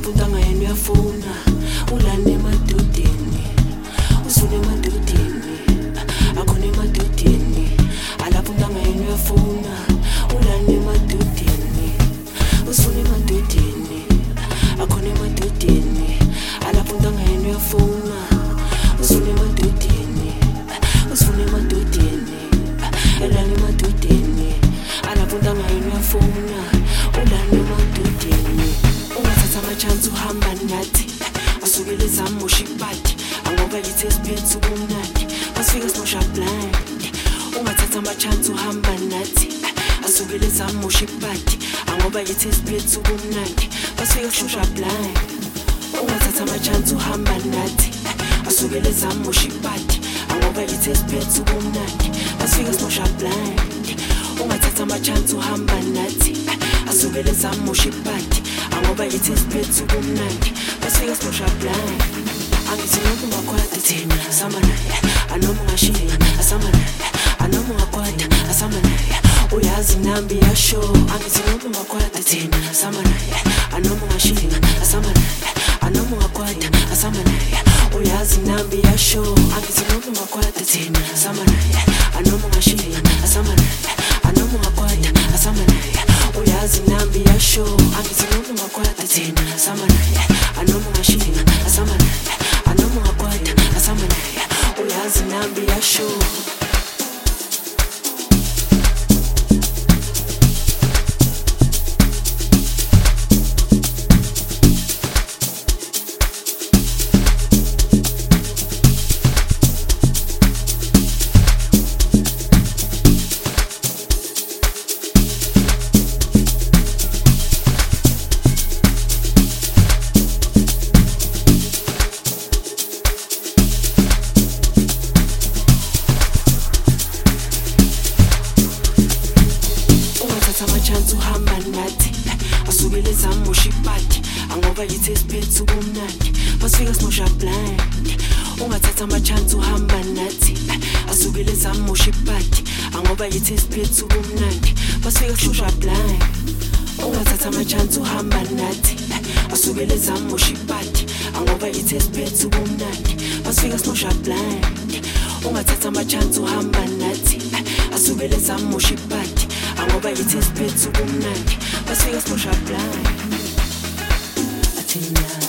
alapho untanga yena uyafuna ulana emadodeni usule emadodeni akhona emadodeni alapho untanga yena uyafuna ulana emadodeni usule emadodeni akhona emadodeni alapho untanga yena uyafuna usule emadodeni usule emadodeni elana emadodeni alapho untanga yena uyafuna ulana emadodeni ungathatha amachance uhamba nathi asukele zamosha ibadi angoba yithi esiphethe ubumnandi masifika simosha blind ungathatha amachance uhamba nathi asukele zamosha ibadi angoba yithi esiphethe ubumnandi masifika kushusha blind ungathatha amachance uhamba nathi asukele zamosha ibadi angoba yithi esiphethe ubumnandi masifika simosha blind ungathatha amachance uhamba nathi asukele zamosha ibadi angoba yithi esiphethe ubumnandi masifika simosha blind angithi noma ungakwata thina samana anoma ungashiya asamana anoma ungakwata asamana uyazi nambi yasho angithi noma ungakwata thina samana anoma ungashiya asamana anoma ungakwata asamana uyazi nambi yasho angithi noma ungakwata thina samana anoma ungashiya asamana anoma ungakwata asamana uyazi nambi yasho angithi noma ungakwata thina samana anoma ungashiya asamana anoma ungakwata asamana uyazi nambi yasho amachance uhamba nathi asukele zamosha ibadi angoba yithi esiphethe ubumnandi masifika simosha blind ungathatha amachance uhamba nathi asukele zamosha ibadi angoba yithi esiphethe ubumnandi masifika kushusha blind ungathatha amachance uhamba nathi asukele zamosha ibadi angoba yithi esiphethe ubumnandi masifika simosha blind ungathatha amachance uhamba nathi asukele zamosha ibadi angoba yithi esiphethe ubumnandi masifika simosha blind athina